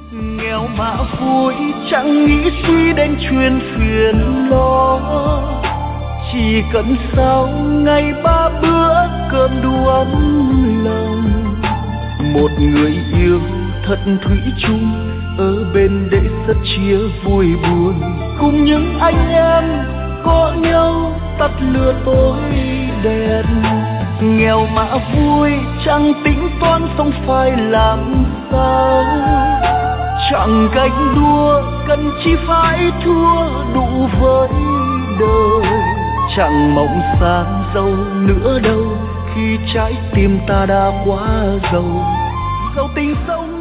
Nghèo mà vui chẳng nghĩ suy đến chuyện phiền lo, chỉ cần sau ngày ba bữa cơm đủ ấm lòng. Một người yêu thật thủy chung ở bên để rất chia vui buồn, cùng những anh em có nhau tắt lửa tối đèn. Nghèo mà vui chẳng tính toán sống phải làm sao, chẳng ganh đua cần chi phải thua đủ với đời. Chẳng mộng xa giàu nữa đâu khi trái tim ta đã quá giàu, giàu tình sâu